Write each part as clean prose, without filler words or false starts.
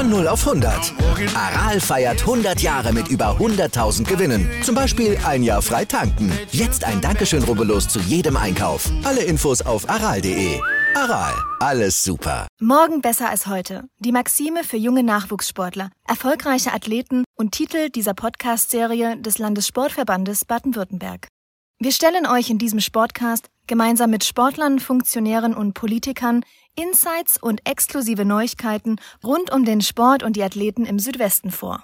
Von 0 auf 100. Aral feiert 100 Jahre mit über 100.000 Gewinnen. Zum Beispiel ein Jahr frei tanken. Jetzt ein Dankeschön, rubbellos zu jedem Einkauf. Alle Infos auf aral.de. Aral, alles super. Morgen besser als heute. Die Maxime für junge Nachwuchssportler, erfolgreiche Athleten und Titel dieser Podcast-Serie des Landessportverbandes Baden-Württemberg. Wir stellen euch in diesem Sportcast gemeinsam mit Sportlern, Funktionären und Politikern Insights und exklusive Neuigkeiten rund um den Sport und die Athleten im Südwesten vor.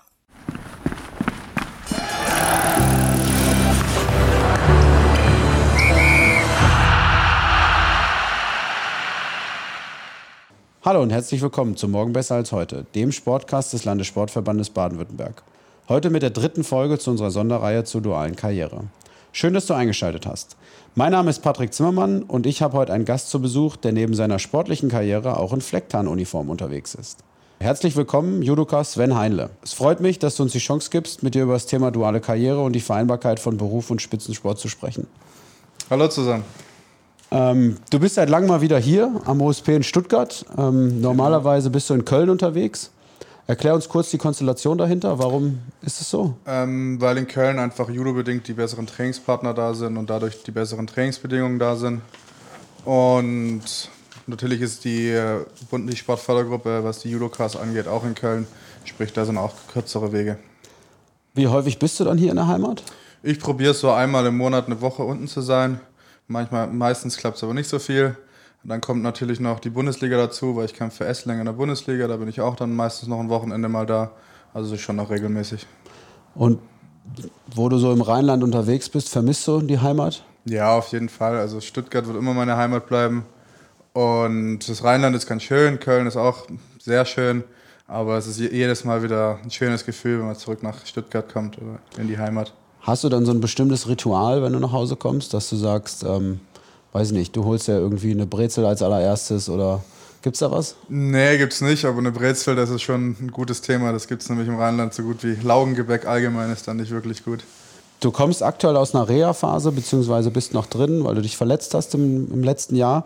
Hallo und herzlich willkommen zu Morgen besser als heute, dem Sportcast des Landessportverbandes Baden-Württemberg. Heute mit der 3. Folge zu unserer Sonderreihe zur dualen Karriere. Schön, dass du eingeschaltet hast. Mein Name ist Patrick Zimmermann und ich habe heute einen Gast zu Besuch, der neben seiner sportlichen Karriere auch in Flecktarnuniform unterwegs ist. Herzlich willkommen, Judoka Sven Heinle. Es freut mich, dass du uns die Chance gibst, mit dir über das Thema duale Karriere und die Vereinbarkeit von Beruf und Spitzensport zu sprechen. Hallo zusammen. Du bist seit langem mal wieder hier am OSP in Stuttgart. Normalerweise bist du in Köln unterwegs. Erklär uns kurz die Konstellation dahinter. Warum ist es so? Weil in Köln einfach judobedingt die besseren Trainingspartner da sind und dadurch die besseren Trainingsbedingungen da sind. Und natürlich ist die Sportfördergruppe, was die Judokas angeht, auch in Köln. Sprich, da sind auch kürzere Wege. Wie häufig bist du dann hier in der Heimat? Ich probiere es so einmal im Monat eine Woche unten zu sein. Meistens klappt es aber nicht so viel. Und dann kommt natürlich noch die Bundesliga dazu, weil ich kämpfe für Esslingen in der Bundesliga. Da bin ich auch dann meistens noch ein Wochenende mal da. Also schon noch regelmäßig. Und wo du so im Rheinland unterwegs bist, vermisst du die Heimat? Ja, auf jeden Fall. Also Stuttgart wird immer meine Heimat bleiben. Und das Rheinland ist ganz schön. Köln ist auch sehr schön. Aber es ist jedes Mal wieder ein schönes Gefühl, wenn man zurück nach Stuttgart kommt oder in die Heimat. Hast du dann so ein bestimmtes Ritual, wenn du nach Hause kommst, dass du sagst, weiß ich nicht, du holst ja irgendwie eine Brezel als allererstes oder gibt's da was? Nee, gibt's nicht, aber eine Brezel, das ist schon ein gutes Thema. Das gibt's nämlich im Rheinland so gut wie Laugengebäck allgemein ist dann nicht wirklich gut. Du kommst aktuell aus einer Reha-Phase, beziehungsweise bist noch drin, weil du dich verletzt hast im letzten Jahr.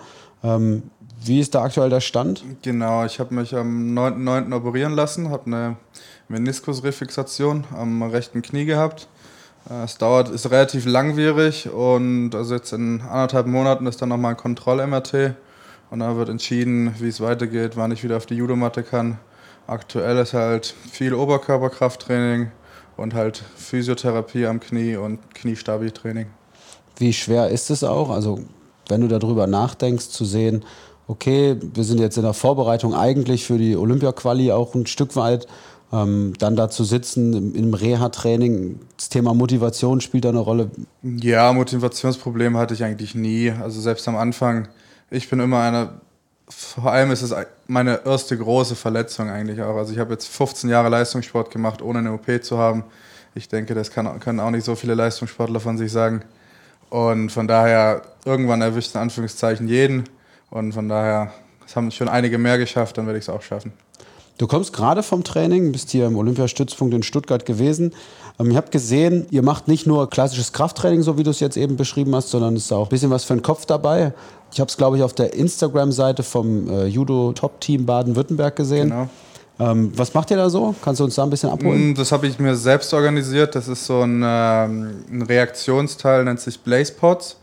Wie ist da aktuell der Stand? Genau, ich habe mich am 9.9. operieren lassen, habe eine Meniskusrefixation am rechten Knie gehabt. Es ist relativ langwierig und also jetzt in 1,5 Monaten ist dann nochmal ein Kontroll-MRT und da wird entschieden, wie es weitergeht, wann ich wieder auf die Judomatte kann. Aktuell ist halt viel Oberkörperkrafttraining und halt Physiotherapie am Knie und Kniestabi-Training. Wie schwer ist es auch, also wenn du darüber nachdenkst, zu sehen, okay, wir sind jetzt in der Vorbereitung eigentlich für die Olympia-Quali auch ein Stück weit, dann da zu sitzen im Reha-Training, das Thema Motivation spielt da eine Rolle? Ja, Motivationsprobleme hatte ich eigentlich nie. Also selbst am Anfang, ich bin immer vor allem ist es meine erste große Verletzung eigentlich auch. Also ich habe jetzt 15 Jahre Leistungssport gemacht, ohne eine OP zu haben. Ich denke, das können auch nicht so viele Leistungssportler von sich sagen. Und von daher, irgendwann erwischt in Anführungszeichen jeden. Und von daher, es haben schon einige mehr geschafft, dann werde ich es auch schaffen. Du kommst gerade vom Training, bist hier im Olympiastützpunkt in Stuttgart gewesen. Ich habe gesehen, ihr macht nicht nur klassisches Krafttraining, so wie du es jetzt eben beschrieben hast, sondern es ist auch ein bisschen was für den Kopf dabei. Ich habe es, glaube ich, auf der Instagram-Seite vom Judo-Top-Team Baden-Württemberg gesehen. Genau. Was macht ihr da so? Kannst du uns da ein bisschen abholen? Das habe ich mir selbst organisiert. Das ist so ein Reaktionsteil, nennt sich BlazePods.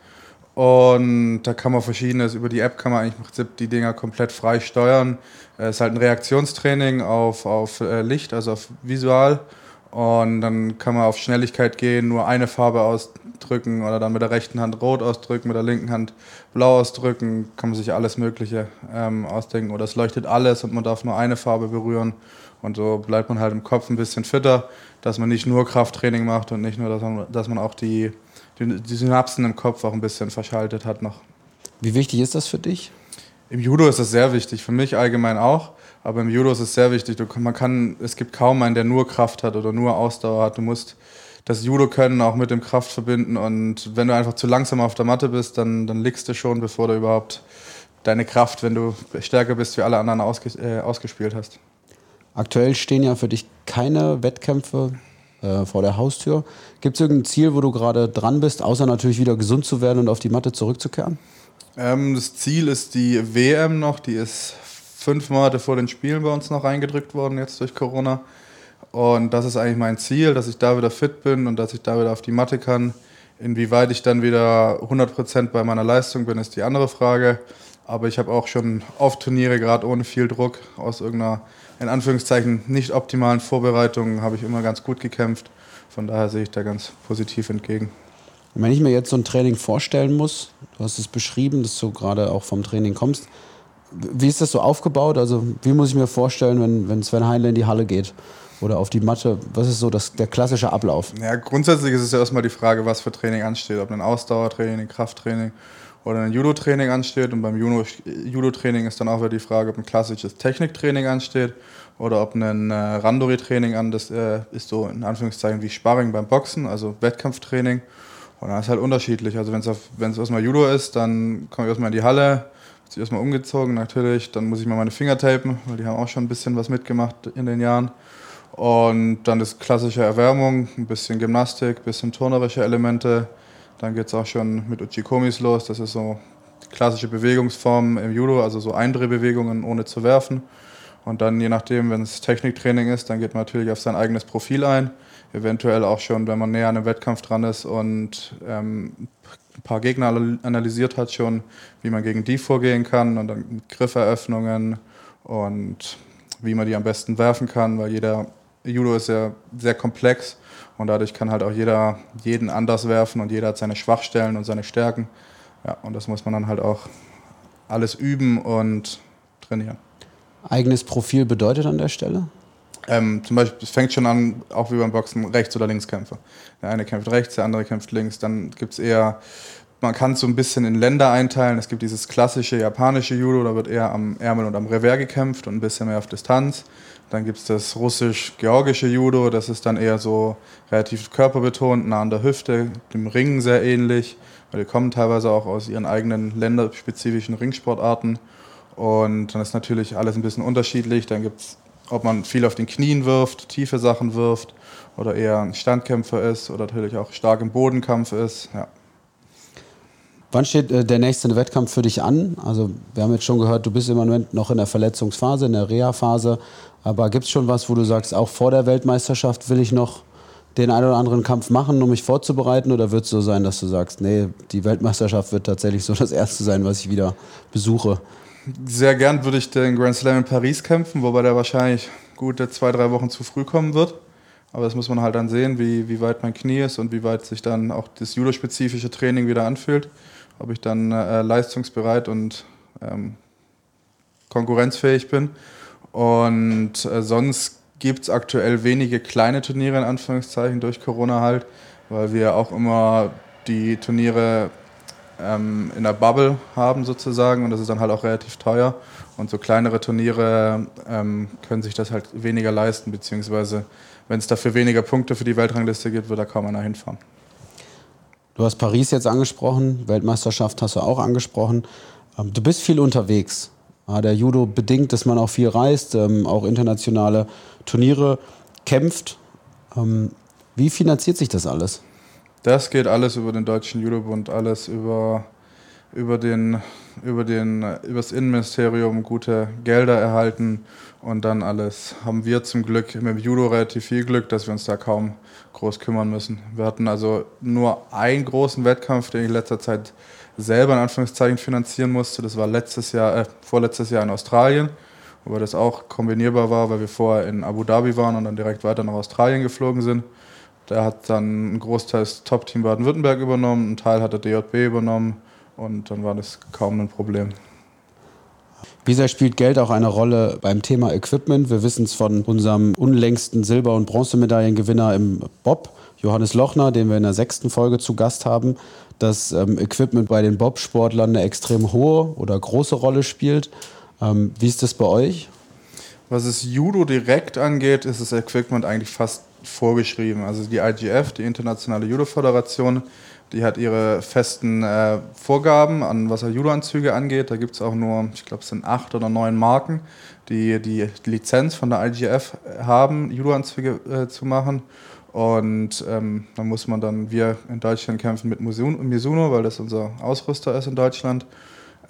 Und da kann man Verschiedenes, über die App kann man eigentlich im Prinzip die Dinger komplett frei steuern. Es ist halt ein Reaktionstraining auf Licht, also auf Visual. Und dann kann man auf Schnelligkeit gehen, nur eine Farbe ausdrücken oder dann mit der rechten Hand rot ausdrücken, mit der linken Hand blau ausdrücken. Kann man sich alles Mögliche ausdenken. Oder es leuchtet alles und man darf nur eine Farbe berühren. Und so bleibt man halt im Kopf ein bisschen fitter, dass man nicht nur Krafttraining macht und nicht nur, dass man auch die Synapsen im Kopf auch ein bisschen verschaltet hat noch. Wie wichtig ist das für dich? Im Judo ist das sehr wichtig, für mich allgemein auch, aber im Judo ist es sehr wichtig. Es gibt kaum einen, der nur Kraft hat oder nur Ausdauer hat. Du musst das Judo-Können auch mit dem Kraft verbinden und wenn du einfach zu langsam auf der Matte bist, dann liegst du schon, bevor du überhaupt deine Kraft, wenn du stärker bist, wie alle anderen ausgespielt hast. Aktuell stehen ja für dich keine Wettkämpfe vor der Haustür. Gibt es irgendein Ziel, wo du gerade dran bist, außer natürlich wieder gesund zu werden und auf die Matte zurückzukehren? Das Ziel ist die WM noch, die ist 5 Monate vor den Spielen bei uns noch reingedrückt worden, jetzt durch Corona. Und das ist eigentlich mein Ziel, dass ich da wieder fit bin und dass ich da wieder auf die Matte kann. Inwieweit ich dann wieder 100% bei meiner Leistung bin, ist die andere Frage. Aber ich habe auch schon oft Turniere, gerade ohne viel Druck, aus irgendeiner, in Anführungszeichen, nicht optimalen Vorbereitung, habe ich immer ganz gut gekämpft. Von daher sehe ich da ganz positiv entgegen. Und wenn ich mir jetzt so ein Training vorstellen muss, du hast es beschrieben, dass du gerade auch vom Training kommst, wie ist das so aufgebaut? Also wie muss ich mir vorstellen, wenn Sven Heinle in die Halle geht oder auf die Matte? Was ist so der klassische Ablauf? Ja, grundsätzlich ist es ja erstmal die Frage, was für Training ansteht. Ob ein Ausdauertraining, ein Krafttraining oder ein Judo-Training ansteht. Und beim Judo-Training ist dann auch wieder die Frage, ob ein klassisches Techniktraining ansteht oder ob ein Randori-Training das ist so in Anführungszeichen wie Sparring beim Boxen, also Wettkampftraining. Und dann ist halt unterschiedlich. Also wenn es erstmal Judo ist, dann komme ich erstmal in die Halle, wird sich erstmal umgezogen natürlich, dann muss ich mal meine Finger tapen, weil die haben auch schon ein bisschen was mitgemacht in den Jahren. Und dann ist klassische Erwärmung, ein bisschen Gymnastik, ein bisschen turnerische Elemente. Dann geht es auch schon mit Uchikomis los, das ist so die klassische Bewegungsform im Judo, also so Eindrehbewegungen ohne zu werfen. Und dann je nachdem, wenn es Techniktraining ist, dann geht man natürlich auf sein eigenes Profil ein. Eventuell auch schon, wenn man näher an einem Wettkampf dran ist und ein paar Gegner analysiert hat schon, wie man gegen die vorgehen kann und dann mit Grifferöffnungen und wie man die am besten werfen kann, weil jeder Judo ist ja sehr komplex und dadurch kann halt auch jeder jeden anders werfen und jeder hat seine Schwachstellen und seine Stärken. Ja, und das muss man dann halt auch alles üben und trainieren. Eigenes Profil bedeutet an der Stelle? Zum Beispiel, es fängt schon an, auch wie beim Boxen, Rechts- oder Linkskämpfer. Der eine kämpft rechts, der andere kämpft links. Dann gibt es eher, man kann es so ein bisschen in Länder einteilen. Es gibt dieses klassische japanische Judo, da wird eher am Ärmel und am Revers gekämpft und ein bisschen mehr auf Distanz. Dann gibt es das russisch-georgische Judo, das ist dann eher so relativ körperbetont, nah an der Hüfte, dem Ringen sehr ähnlich. Weil die kommen teilweise auch aus ihren eigenen länderspezifischen Ringsportarten. Und dann ist natürlich alles ein bisschen unterschiedlich. Dann gibt es, ob man viel auf den Knien wirft, tiefe Sachen wirft oder eher ein Standkämpfer ist oder natürlich auch stark im Bodenkampf ist. Ja. Wann steht der nächste Wettkampf für dich an? Also wir haben jetzt schon gehört, du bist im Moment noch in der Verletzungsphase, in der Reha-Phase. Aber gibt es schon was, wo du sagst, auch vor der Weltmeisterschaft will ich noch den einen oder anderen Kampf machen, um mich vorzubereiten? Oder wird es so sein, dass du sagst, nee, die Weltmeisterschaft wird tatsächlich so das Erste sein, was ich wieder besuche? Sehr gern würde ich den Grand Slam in Paris kämpfen, wobei der wahrscheinlich gute 2-3 Wochen zu früh kommen wird. Aber das muss man halt dann sehen, wie weit mein Knie ist und wie weit sich dann auch das judospezifische Training wieder anfühlt. Ob ich dann leistungsbereit und konkurrenzfähig bin. Und sonst gibt es aktuell wenige kleine Turniere in Anführungszeichen durch Corona halt, weil wir auch immer die Turniere in der Bubble haben sozusagen und das ist dann halt auch relativ teuer und so kleinere Turniere können sich das halt weniger leisten, beziehungsweise wenn es dafür weniger Punkte für die Weltrangliste gibt, wird da kaum einer hinfahren. Du hast Paris jetzt angesprochen, Weltmeisterschaft hast du auch angesprochen. Du bist viel unterwegs. Der Judo bedingt, dass man auch viel reist, auch internationale Turniere kämpft. Wie finanziert sich das alles? Das geht alles über den Deutschen Judobund, alles über das Innenministerium, gute Gelder erhalten und dann alles haben wir zum Glück mit dem Judo relativ viel Glück, dass wir uns da kaum groß kümmern müssen. Wir hatten also nur einen großen Wettkampf, den ich in letzter Zeit selber in Anführungszeichen finanzieren musste. Das war vorletztes Jahr in Australien, wobei das auch kombinierbar war, weil wir vorher in Abu Dhabi waren und dann direkt weiter nach Australien geflogen sind. Da hat dann ein Großteil das Top-Team Baden-Württemberg übernommen, ein Teil hat der DJB übernommen und dann war das kaum ein Problem. Wie sehr spielt Geld auch eine Rolle beim Thema Equipment? Wir wissen es von unserem unlängsten Silber- und Bronzemedaillengewinner im Bob, Johannes Lochner, den wir in der 6. Folge zu Gast haben, dass Equipment bei den Bobsportlern eine extrem hohe oder große Rolle spielt. Wie ist das bei euch? Was das Judo direkt angeht, ist das Equipment eigentlich fast vorgeschrieben. Also die IGF, die Internationale Judo-Föderation, die hat ihre festen Vorgaben, an was Judo-Anzüge angeht. Da gibt es auch nur, ich glaube, es sind 8 oder 9 Marken, die die Lizenz von der IGF haben, Judo-Anzüge zu machen. Und dann muss man dann, wir in Deutschland kämpfen mit Mizuno, weil das unser Ausrüster ist in Deutschland.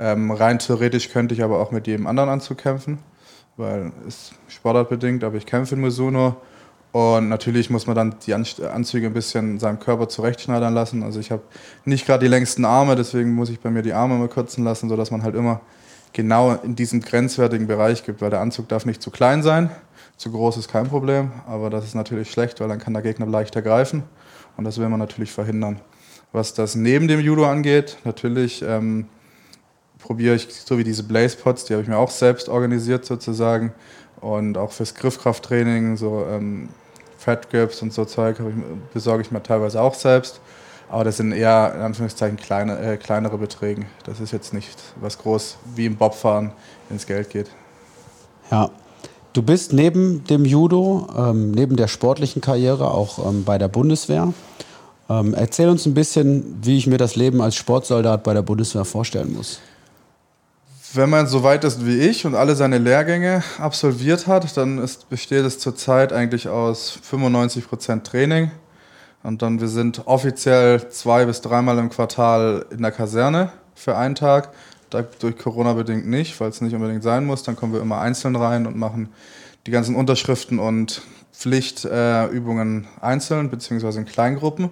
Rein theoretisch könnte ich aber auch mit jedem anderen Anzug kämpfen, weil es sportartbedingt, aber ich kämpfe in Mizuno. Und natürlich muss man dann die Anzüge ein bisschen seinem Körper zurechtschneidern lassen. Also ich habe nicht gerade die längsten Arme, deswegen muss ich bei mir die Arme immer kürzen lassen, sodass man halt immer genau in diesem grenzwertigen Bereich gibt, weil der Anzug darf nicht zu klein sein. Zu groß ist kein Problem, aber das ist natürlich schlecht, weil dann kann der Gegner leichter greifen und das will man natürlich verhindern. Was das neben dem Judo angeht, natürlich probiere ich, so wie diese Blaze Pods, die habe ich mir auch selbst organisiert sozusagen und auch fürs Griffkrafttraining, so Fat Grips und so Zeug besorge ich mir teilweise auch selbst. Aber das sind eher, in Anführungszeichen, kleinere Beträge. Das ist jetzt nicht was groß wie im Bobfahren, wenn es Geld geht. Ja, du bist neben dem Judo, neben der sportlichen Karriere auch bei der Bundeswehr. Erzähl uns ein bisschen, wie ich mir das Leben als Sportsoldat bei der Bundeswehr vorstellen muss. Wenn man so weit ist wie ich und alle seine Lehrgänge absolviert hat, dann besteht es zurzeit eigentlich aus 95% Training. Und dann, wir sind offiziell 2 bis 3 Mal im Quartal in der Kaserne für einen Tag. Durch Corona bedingt nicht, weil es nicht unbedingt sein muss. Dann kommen wir immer einzeln rein und machen die ganzen Unterschriften und Pflichtübungen einzeln, beziehungsweise in Kleingruppen.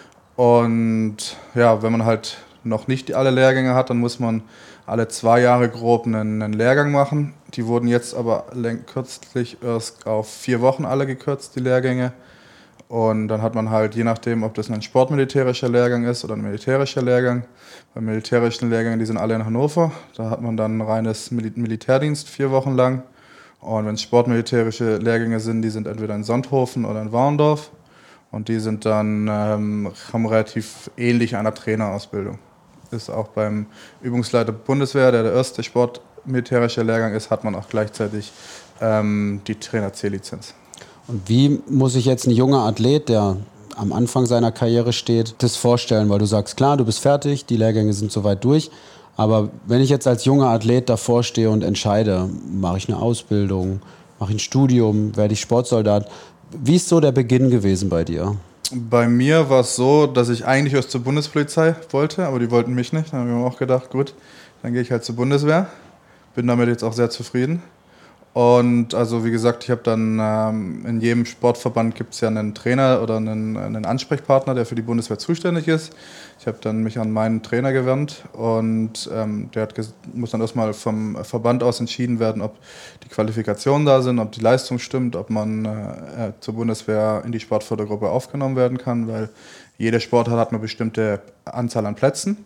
Und ja, wenn man halt noch nicht alle Lehrgänge hat, dann muss man alle 2 Jahre grob einen Lehrgang machen. Die wurden jetzt aber kürzlich erst auf 4 Wochen alle gekürzt, die Lehrgänge. Und dann hat man halt, je nachdem, ob das ein sportmilitärischer Lehrgang ist oder ein militärischer Lehrgang. Bei militärischen Lehrgängen, die sind alle in Hannover. Da hat man dann reines Militärdienst 4 Wochen lang. Und wenn es sportmilitärische Lehrgänge sind, die sind entweder in Sonthofen oder in Warendorf. Und die sind dann, haben relativ ähnlich einer Trainerausbildung. Ist auch beim Übungsleiter Bundeswehr, der erste sportmilitärische Lehrgang ist, hat man auch gleichzeitig die Trainer-C-Lizenz. Und wie muss sich jetzt ein junger Athlet, der am Anfang seiner Karriere steht, das vorstellen? Weil du sagst, klar, du bist fertig, die Lehrgänge sind soweit durch. Aber wenn ich jetzt als junger Athlet davor stehe und entscheide, mache ich eine Ausbildung, mache ich ein Studium, werde ich Sportsoldat, wie ist so der Beginn gewesen bei dir? Bei mir war es so, dass ich eigentlich erst zur Bundespolizei wollte, aber die wollten mich nicht. Dann haben wir auch gedacht, gut, dann gehe ich halt zur Bundeswehr. Bin damit jetzt auch sehr zufrieden. Und also wie gesagt, ich habe dann in jedem Sportverband gibt es ja einen Trainer oder einen Ansprechpartner, der für die Bundeswehr zuständig ist. Ich habe dann mich an meinen Trainer gewandt und der muss dann erstmal vom Verband aus entschieden werden, ob die Qualifikationen da sind, ob die Leistung stimmt, ob man zur Bundeswehr in die Sportfördergruppe aufgenommen werden kann, weil jeder Sportart hat eine bestimmte Anzahl an Plätzen.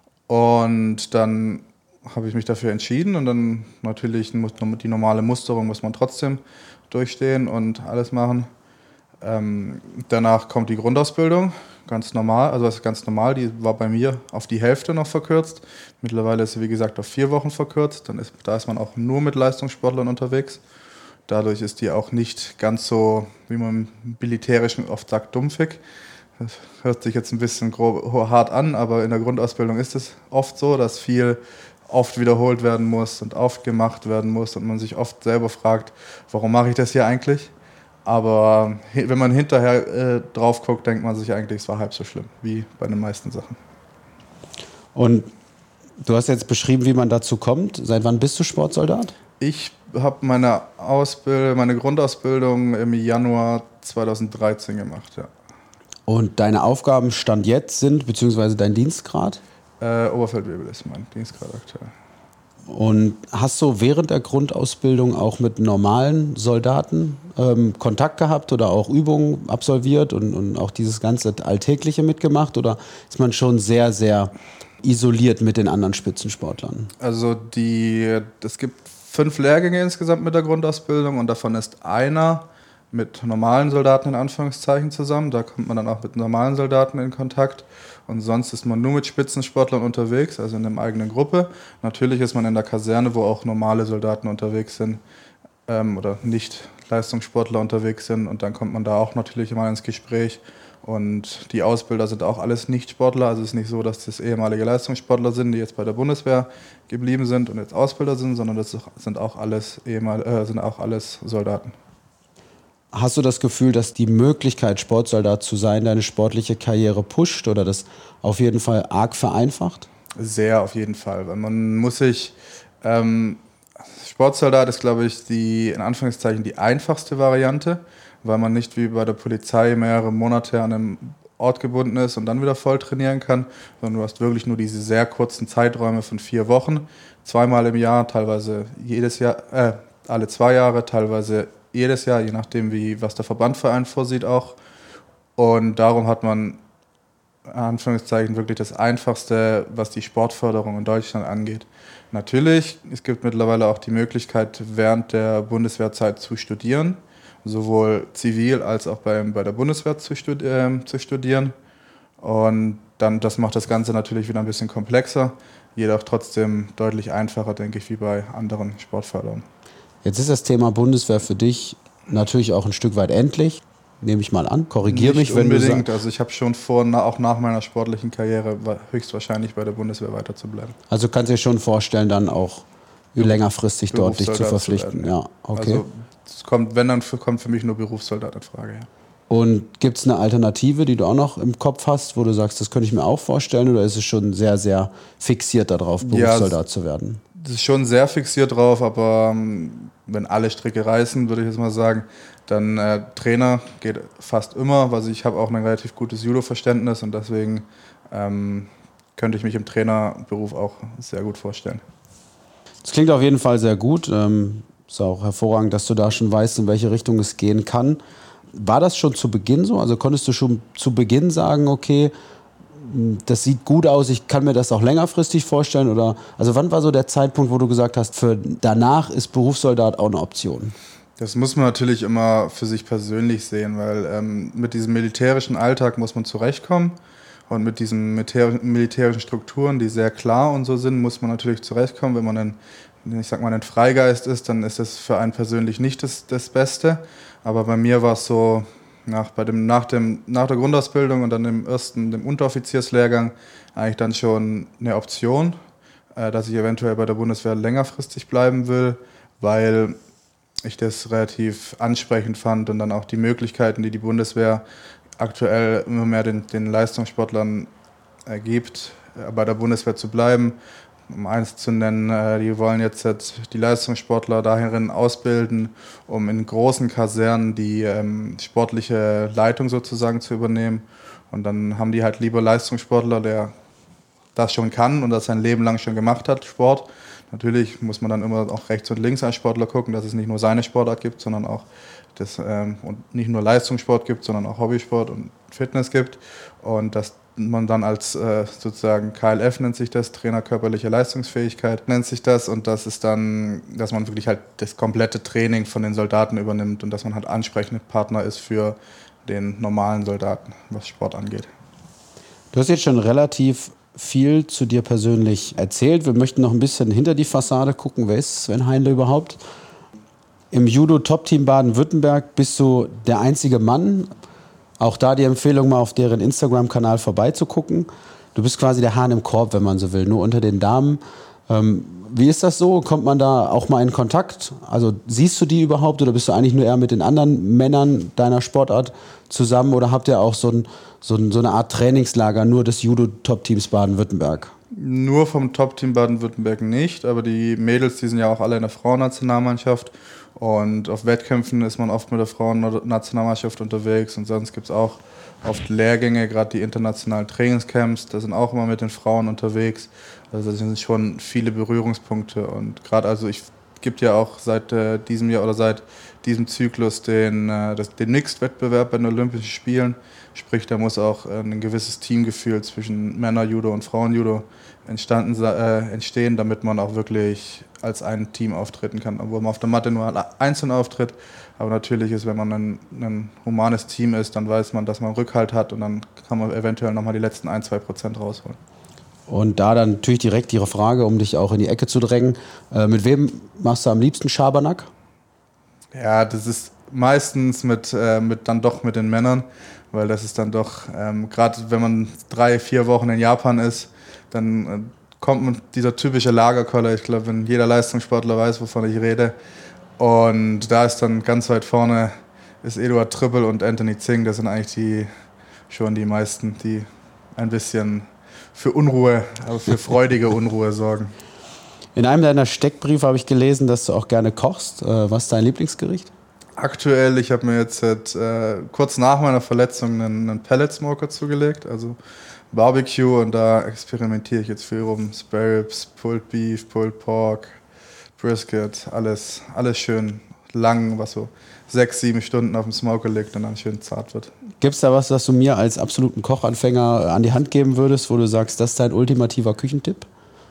Und dann habe ich mich dafür entschieden und dann natürlich die normale Musterung muss man trotzdem durchstehen und alles machen. Danach kommt die Grundausbildung, ganz normal, also das ist ganz normal, die war bei mir auf die Hälfte noch verkürzt. Mittlerweile ist sie, wie gesagt, auf 4 Wochen verkürzt, da ist man auch nur mit Leistungssportlern unterwegs. Dadurch ist die auch nicht ganz so, wie man im Militärischen oft sagt, dumpfig. Das hört sich jetzt ein bisschen hart an, aber in der Grundausbildung ist es oft so, dass viel oft wiederholt werden muss und oft gemacht werden muss und man sich oft selber fragt, warum mache ich das hier eigentlich? Aber wenn man hinterher drauf guckt, denkt man sich eigentlich, es war halb so schlimm wie bei den meisten Sachen. Und du hast jetzt beschrieben, wie man dazu kommt. Seit wann bist du Sportsoldat? Ich habe meine Grundausbildung im Januar 2013 gemacht, ja. Und deine Aufgaben Stand jetzt sind, beziehungsweise dein Dienstgrad? Oberfeldwebel ist mein Dienstgrad aktuell. Und hast du während der Grundausbildung auch mit normalen Soldaten Kontakt gehabt oder auch Übungen absolviert und auch dieses ganze Alltägliche mitgemacht? Oder ist man schon sehr, sehr isoliert mit den anderen Spitzensportlern? Also es gibt 5 Lehrgänge insgesamt mit der Grundausbildung und davon ist einer mit normalen Soldaten in Anführungszeichen zusammen. Da kommt man dann auch mit normalen Soldaten in Kontakt. Und sonst ist man nur mit Spitzensportlern unterwegs, also in einer eigenen Gruppe. Natürlich ist man in der Kaserne, wo auch normale Soldaten unterwegs sind oder nicht Leistungssportler unterwegs sind. Und dann kommt man da auch natürlich immer ins Gespräch. Und die Ausbilder sind auch alles Nicht-Sportler. Also es ist nicht so, dass das ehemalige Leistungssportler sind, die jetzt bei der Bundeswehr geblieben sind und jetzt Ausbilder sind, sondern das sind auch alles Soldaten. Hast du das Gefühl, dass die Möglichkeit, Sportsoldat zu sein, deine sportliche Karriere pusht oder das auf jeden Fall arg vereinfacht? Sehr, auf jeden Fall. Weil man muss sich, Sportsoldat ist, glaube ich, in Anführungszeichen die einfachste Variante, weil man nicht wie bei der Polizei mehrere Monate an einem Ort gebunden ist und dann wieder voll trainieren kann, sondern du hast wirklich nur diese sehr kurzen Zeiträume von 4 Wochen, 2-mal im Jahr, teilweise jedes Jahr, alle 2 Jahre, teilweise jedes Jahr, je nachdem, was der Verbandverein vorsieht auch. Und darum hat man, in Anführungszeichen, wirklich das Einfachste, was die Sportförderung in Deutschland angeht. Natürlich, es gibt mittlerweile auch die Möglichkeit, während der Bundeswehrzeit zu studieren, sowohl zivil als auch bei der Bundeswehr zu studieren. Und dann, das macht das Ganze natürlich wieder ein bisschen komplexer, jedoch trotzdem deutlich einfacher, denke ich, wie bei anderen Sportförderungen. Jetzt ist das Thema Bundeswehr für dich natürlich auch ein Stück weit endlich, nehme ich mal an. Korrigiere mich, wenn unbedingt. du sagst. Also ich habe schon vor, auch nach meiner sportlichen Karriere höchstwahrscheinlich bei der Bundeswehr weiter zu bleiben. Also kannst du dir schon vorstellen, dann auch längerfristig dort dich zu verpflichten. Ja, okay. Also wenn, dann kommt für mich nur Berufssoldat in Frage. Ja. Und gibt es eine Alternative, die du auch noch im Kopf hast, wo du sagst, das könnte ich mir auch vorstellen, oder ist es schon sehr, sehr fixiert darauf, Berufssoldat zu werden? Das ist schon sehr fixiert drauf, aber wenn alle Stricke reißen, würde ich jetzt mal sagen, dann Trainer geht fast immer, weil ich habe auch ein relativ gutes Judo-Verständnis und deswegen könnte ich mich im Trainerberuf auch sehr gut vorstellen. Das klingt auf jeden Fall sehr gut. Ist auch hervorragend, dass du da schon weißt, in welche Richtung es gehen kann. War das schon zu Beginn so? Also konntest du schon zu Beginn sagen, okay, das sieht gut aus, ich kann mir das auch längerfristig vorstellen? Oder also wann war so der Zeitpunkt, wo du gesagt hast, für danach ist Berufssoldat auch eine Option? Das muss man natürlich immer für sich persönlich sehen, weil mit diesem militärischen Alltag muss man zurechtkommen. Und mit diesen militärischen Strukturen, die sehr klar und so sind, muss man natürlich zurechtkommen. Wenn man ein Freigeist ist, dann ist das für einen persönlich nicht das Beste. Aber bei mir war es so, nach der Grundausbildung und dann dem Unteroffizierslehrgang eigentlich dann schon eine Option, dass ich eventuell bei der Bundeswehr längerfristig bleiben will, weil ich das relativ ansprechend fand und dann auch die Möglichkeiten, die Bundeswehr aktuell immer mehr den Leistungssportlern gibt, bei der Bundeswehr zu bleiben. Um eins zu nennen, die wollen jetzt die Leistungssportler dahin ausbilden, um in großen Kasernen die sportliche Leitung sozusagen zu übernehmen. Und dann haben die halt lieber Leistungssportler, der das schon kann und das sein Leben lang schon gemacht hat, Sport. Natürlich muss man dann immer auch rechts und links als Sportler gucken, dass es nicht nur seine Sportart gibt, sondern auch und nicht nur Leistungssport gibt, sondern auch Hobbysport und Fitness gibt. Und dass man dann als sozusagen KLF nennt sich das, Trainer körperliche Leistungsfähigkeit nennt sich das. Und das ist dann, dass man wirklich halt das komplette Training von den Soldaten übernimmt und dass man halt ansprechende Partner ist für den normalen Soldaten, was Sport angeht. Du hast jetzt schon relativ viel zu dir persönlich erzählt. Wir möchten noch ein bisschen hinter die Fassade gucken. Wer ist Sven Heinle überhaupt? Im Judo-Top-Team Baden-Württemberg bist du der einzige Mann. Auch da die Empfehlung, mal auf deren Instagram-Kanal vorbeizugucken. Du bist quasi der Hahn im Korb, wenn man so will, nur unter den Damen. Wie ist das so? Kommt man da auch mal in Kontakt? Also siehst du die überhaupt oder bist du eigentlich nur eher mit den anderen Männern deiner Sportart zusammen? Oder habt ihr auch so eine Art Trainingslager nur des Judo-Top-Teams Baden-Württemberg? Nur vom Top-Team Baden-Württemberg nicht, aber die Mädels, die sind ja auch alle in der Frauennationalmannschaft. Und auf Wettkämpfen ist man oft mit der Frauennationalmannschaft unterwegs und sonst gibt es auch oft Lehrgänge, gerade die internationalen Trainingscamps, da sind auch immer mit den Frauen unterwegs. Also das sind schon viele Berührungspunkte und gerade es gibt ja auch seit diesem Jahr oder seit diesem Zyklus den Mixed-Wettbewerb bei den Olympischen Spielen. Sprich, da muss auch ein gewisses Teamgefühl zwischen Männer-Judo und Frauen-Judo entstehen, damit man auch wirklich als ein Team auftreten kann, obwohl man auf der Matte nur einzeln auftritt. Aber natürlich ist, wenn man ein humanes Team ist, dann weiß man, dass man Rückhalt hat und dann kann man eventuell nochmal die letzten 1-2% rausholen. Und da dann natürlich direkt Ihre Frage, um dich auch in die Ecke zu drängen. Mit wem machst du am liebsten Schabernack? Ja, das ist meistens mit den Männern, weil das ist dann doch, gerade wenn man 3-4 Wochen in Japan ist, dann kommt man dieser typische Lagerkoller. Ich glaube, wenn jeder Leistungssportler weiß, wovon ich rede. Und da ist dann ganz weit vorne ist Eduard Trippel und Anthony Zing. Das sind eigentlich die meisten, die ein bisschen Unruhe, aber für freudige Unruhe sorgen. In einem deiner Steckbriefe habe ich gelesen, dass du auch gerne kochst. Was ist dein Lieblingsgericht? Aktuell, ich habe mir jetzt kurz nach meiner Verletzung einen Pellet-Smoker zugelegt, also Barbecue, und da experimentiere ich jetzt viel rum. Spare Ribs, Pulled Beef, Pulled Pork, Brisket, alles schön lang, was so 6-7 Stunden auf dem Smoker liegt und dann schön zart wird. Gibt es da was, das du mir als absoluten Kochanfänger an die Hand geben würdest, wo du sagst, das ist dein ultimativer Küchentipp?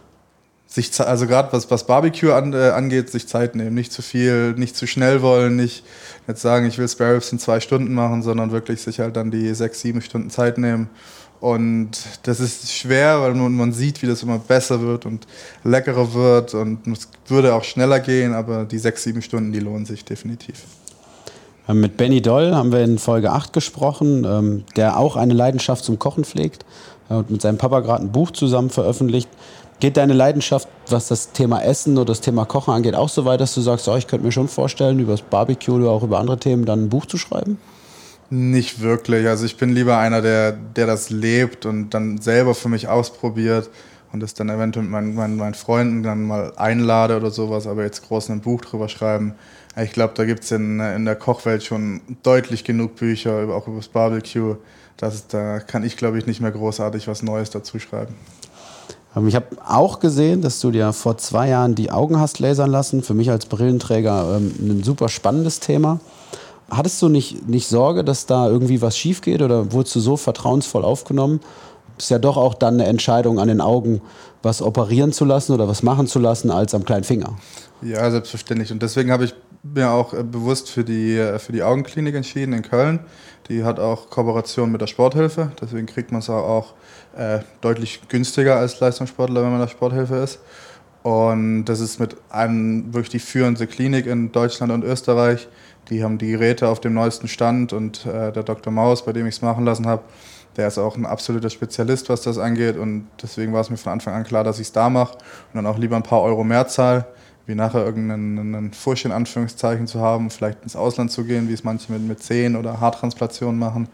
Also gerade was Barbecue angeht, sich Zeit nehmen, nicht zu viel, nicht zu schnell wollen, nicht jetzt sagen, ich will Spare Ribs in 2 Stunden machen, sondern wirklich sich halt dann die 6-7 Stunden Zeit nehmen. Und das ist schwer, weil man sieht, wie das immer besser wird und leckerer wird, und es würde auch schneller gehen, aber die 6-7 Stunden, die lohnen sich definitiv. Mit Benny Doll haben wir in Folge 8 gesprochen, der auch eine Leidenschaft zum Kochen pflegt und mit seinem Papa gerade ein Buch zusammen veröffentlicht. Geht deine Leidenschaft, was das Thema Essen oder das Thema Kochen angeht, auch so weit, dass du sagst, ich könnte mir schon vorstellen, über das Barbecue oder auch über andere Themen dann ein Buch zu schreiben? Nicht wirklich. Also ich bin lieber einer, der das lebt und dann selber für mich ausprobiert und das dann eventuell mit meinen Freunden dann mal einlade oder sowas, aber jetzt groß ein Buch drüber schreiben. Ich glaube, da gibt es in der Kochwelt schon deutlich genug Bücher, auch über das Barbecue. Da kann ich, glaube ich, nicht mehr großartig was Neues dazu schreiben. Ich habe auch gesehen, dass du dir vor 2 Jahren die Augen hast lasern lassen. Für mich als Brillenträger ein super spannendes Thema. Hattest du nicht Sorge, dass da irgendwie was schief geht, oder wurdest du so vertrauensvoll aufgenommen? Ist ja doch auch dann eine Entscheidung an den Augen, was operieren zu lassen oder was machen zu lassen, als am kleinen Finger. Ja, selbstverständlich. Und deswegen habe ich mir auch bewusst für die Augenklinik entschieden in Köln. Die hat auch Kooperation mit der Sporthilfe. Deswegen kriegt man es auch deutlich günstiger als Leistungssportler, wenn man der Sporthilfe ist. Und das ist mit einem wirklich die führende Klinik in Deutschland und Österreich. Die haben die Geräte auf dem neuesten Stand, und der Dr. Maus, bei dem ich es machen lassen habe, der ist auch ein absoluter Spezialist, was das angeht, und deswegen war es mir von Anfang an klar, dass ich es da mache und dann auch lieber ein paar Euro mehr zahle, wie nachher irgendeinen Fusch in Anführungszeichen zu haben, vielleicht ins Ausland zu gehen, wie es manche mit Zehen- oder Haartransplantationen machen.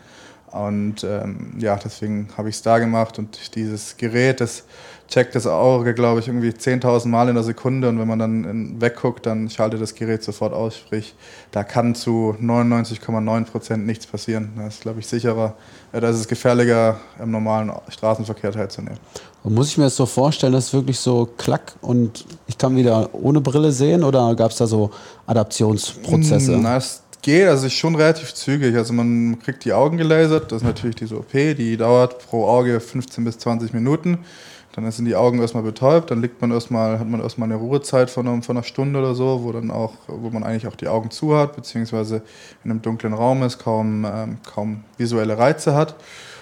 Und deswegen habe ich es da gemacht, und dieses Gerät, das checkt das Auge, glaube ich, irgendwie 10.000 Mal in der Sekunde, und wenn man dann wegguckt, dann schaltet das Gerät sofort aus, sprich, da kann zu 99,9% nichts passieren. Das ist, glaube ich, sicherer, das ist gefährlicher, im normalen Straßenverkehr teilzunehmen. Und muss ich mir das so vorstellen, dass es wirklich so klack und ich kann wieder ohne Brille sehen, oder gab es da so Adaptionsprozesse? Es geht, also ist schon relativ zügig. Also man kriegt die Augen gelasert, das ist natürlich diese OP, die dauert pro Auge 15 bis 20 Minuten. Dann sind die Augen erstmal betäubt, dann hat man erstmal eine Ruhezeit von einer Stunde oder so, wo man eigentlich auch die Augen zu hat, beziehungsweise in einem dunklen Raum ist, kaum visuelle Reize hat.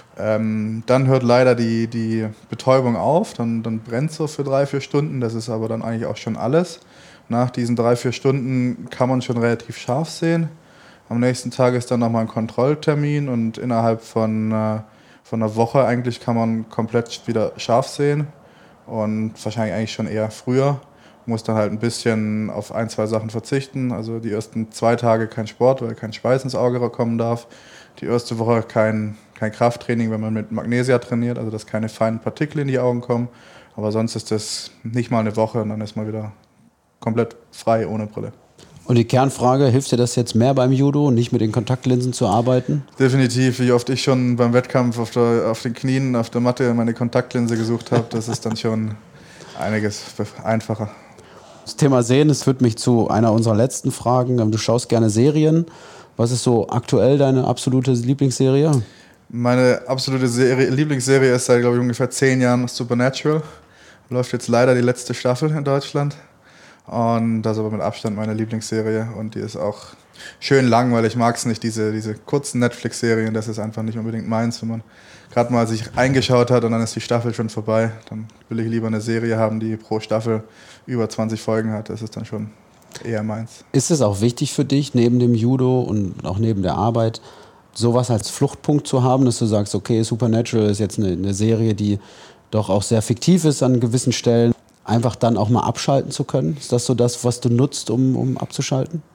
Dann hört leider die Betäubung auf, dann brennt es so für 3-4 Stunden, das ist aber dann eigentlich auch schon alles. Nach diesen 3-4 Stunden kann man schon relativ scharf sehen. Am nächsten Tag ist dann nochmal ein Kontrolltermin, und innerhalb von einer Woche eigentlich kann man komplett wieder scharf sehen, und wahrscheinlich eigentlich schon eher früher. Muss dann halt ein bisschen auf 1-2 Sachen verzichten. Also die ersten 2 Tage kein Sport, weil kein Schweiß ins Auge kommen darf. Die erste Woche kein Krafttraining, wenn man mit Magnesia trainiert, also dass keine feinen Partikel in die Augen kommen. Aber sonst ist das nicht mal eine Woche, und dann ist man wieder komplett frei ohne Brille. Und die Kernfrage, hilft dir das jetzt mehr beim Judo, nicht mit den Kontaktlinsen zu arbeiten? Definitiv, wie oft ich schon beim Wettkampf auf den Knien, auf der Matte meine Kontaktlinse gesucht habe, das ist dann schon einiges einfacher. Das Thema Sehen, das führt mich zu einer unserer letzten Fragen. Du schaust gerne Serien. Was ist so aktuell deine absolute Lieblingsserie? Meine absolute Lieblingsserie ist seit, glaube ich, ungefähr 10 Jahren Supernatural. Läuft jetzt leider die letzte Staffel in Deutschland. Und das ist aber mit Abstand meine Lieblingsserie, und die ist auch schön lang, weil ich mag es nicht, diese kurzen Netflix-Serien, das ist einfach nicht unbedingt meins, wenn man gerade mal sich eingeschaut hat und dann ist die Staffel schon vorbei, dann will ich lieber eine Serie haben, die pro Staffel über 20 Folgen hat, das ist dann schon eher meins. Ist es auch wichtig für dich, neben dem Judo und auch neben der Arbeit, sowas als Fluchtpunkt zu haben, dass du sagst, okay, Supernatural ist jetzt eine Serie, die doch auch sehr fiktiv ist an gewissen Stellen, einfach dann auch mal abschalten zu können? Ist das so das, was du nutzt, um abzuschalten?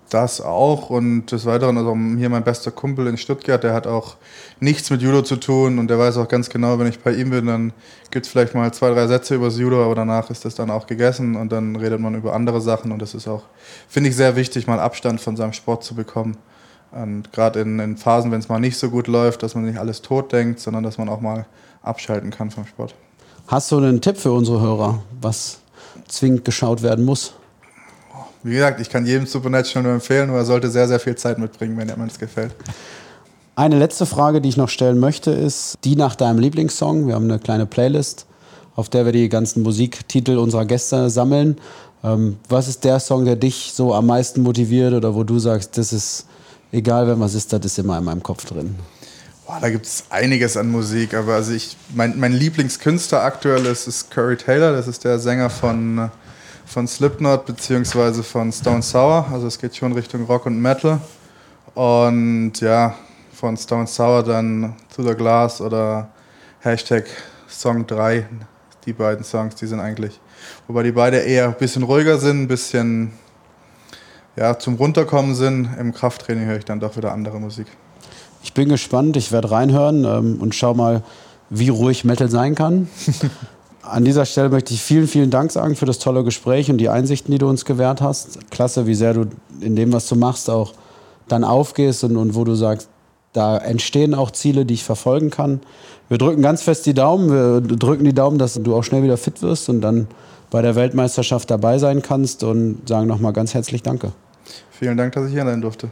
Das auch und des Weiteren, also hier mein bester Kumpel in Stuttgart, der hat auch nichts mit Judo zu tun und der weiß auch ganz genau, wenn ich bei ihm bin, dann gibt es vielleicht mal 2, 3 Sätze über das Judo, aber danach ist das dann auch gegessen und dann redet man über andere Sachen und das ist auch, finde ich, sehr wichtig, mal Abstand von seinem Sport zu bekommen. Und gerade in Phasen, wenn es mal nicht so gut läuft, dass man nicht alles tot denkt, sondern dass man auch mal abschalten kann vom Sport. Hast du einen Tipp für unsere Hörer, was zwingend geschaut werden muss? Wie gesagt, ich kann jedem Supernatural nur empfehlen, aber er sollte sehr, sehr viel Zeit mitbringen, wenn ihm das gefällt. Eine letzte Frage, die ich noch stellen möchte, ist die nach deinem Lieblingssong. Wir haben eine kleine Playlist, auf der wir die ganzen Musiktitel unserer Gäste sammeln. Was ist der Song, der dich so am meisten motiviert oder wo du sagst, das ist egal, wenn was ist, das ist immer in meinem Kopf drin? Boah, da gibt es einiges an Musik, aber also mein Lieblingskünstler aktuell ist Corey Taylor, das ist der Sänger von Slipknot bzw. von Stone Sour, also es geht schon Richtung Rock und Metal und ja, von Stone Sour dann To The Glass oder Hashtag Song 3, die beiden Songs, die sind eigentlich, wobei die beide eher ein bisschen ruhiger sind, ein bisschen ja, zum Runterkommen sind, im Krafttraining höre ich dann doch wieder andere Musik. Ich bin gespannt, ich werde reinhören und schau mal, wie ruhig Metal sein kann. An dieser Stelle möchte ich vielen, vielen Dank sagen für das tolle Gespräch und die Einsichten, die du uns gewährt hast. Klasse, wie sehr du in dem, was du machst, auch dann aufgehst und wo du sagst, da entstehen auch Ziele, die ich verfolgen kann. Wir drücken ganz fest die Daumen. Wir drücken die Daumen, dass du auch schnell wieder fit wirst und dann bei der Weltmeisterschaft dabei sein kannst und sagen nochmal ganz herzlich Danke. Vielen Dank, dass ich hier sein durfte.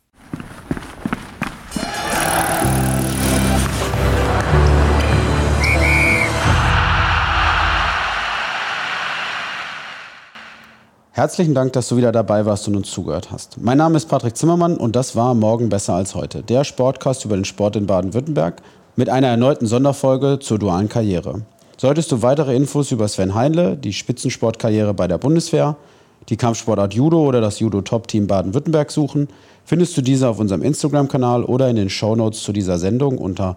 Herzlichen Dank, dass du wieder dabei warst und uns zugehört hast. Mein Name ist Patrick Zimmermann und das war Morgen besser als heute, der Sportcast über den Sport in Baden-Württemberg mit einer erneuten Sonderfolge zur dualen Karriere. Solltest du weitere Infos über Sven Heinle, die Spitzensportkarriere bei der Bundeswehr, die Kampfsportart Judo oder das Judo-Top-Team Baden-Württemberg suchen, findest du diese auf unserem Instagram-Kanal oder in den Shownotes zu dieser Sendung unter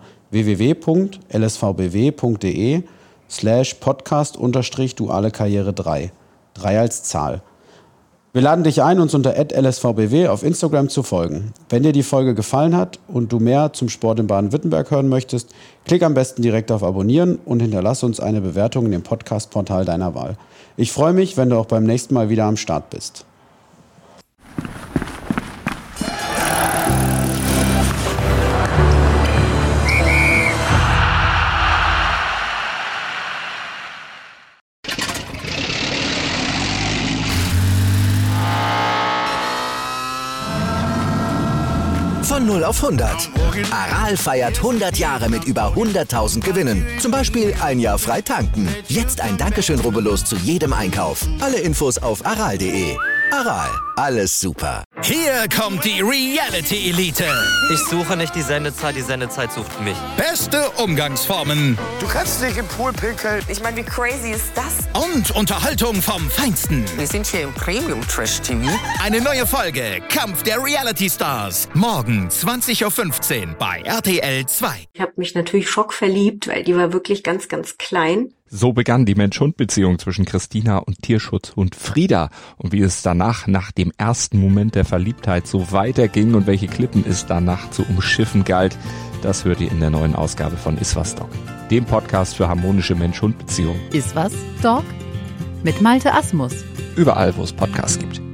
www.lsvbw.de/podcast_duale-karriere3. 3 als Zahl. Wir laden dich ein, uns unter @lsvbw auf Instagram zu folgen. Wenn dir die Folge gefallen hat und du mehr zum Sport in Baden-Württemberg hören möchtest, klick am besten direkt auf Abonnieren und hinterlasse uns eine Bewertung in dem Podcast-Portal deiner Wahl. Ich freue mich, wenn du auch beim nächsten Mal wieder am Start bist. Von 0 auf 100. Aral feiert 100 Jahre mit über 100.000 Gewinnen. Zum Beispiel ein Jahr frei tanken. Jetzt ein Dankeschön, rubbellos zu jedem Einkauf. Alle Infos auf aral.de. Aral, alles super. Hier kommt die Reality-Elite. Ich suche nicht die Sendezeit sucht mich. Beste Umgangsformen. Du kannst nicht im Pool pinkeln. Ich meine, wie crazy ist das? Und Unterhaltung vom Feinsten. Wir sind hier im Premium-Trash-TV. Eine neue Folge, Kampf der Reality-Stars. Morgen 20.15 Uhr bei RTL 2. Ich habe mich natürlich schockverliebt, weil die war wirklich ganz, ganz klein. So begann die Mensch-Hund-Beziehung zwischen Christina und Tierschutzhund Frieda. Und wie es danach, nach dem ersten Moment der Verliebtheit, so weiterging und welche Klippen es danach zu umschiffen galt, das hört ihr in der neuen Ausgabe von Iswas Dog, dem Podcast für harmonische Mensch-Hund-Beziehungen. Iswas Dog? Mit Malte Asmus. Überall, wo es Podcasts gibt.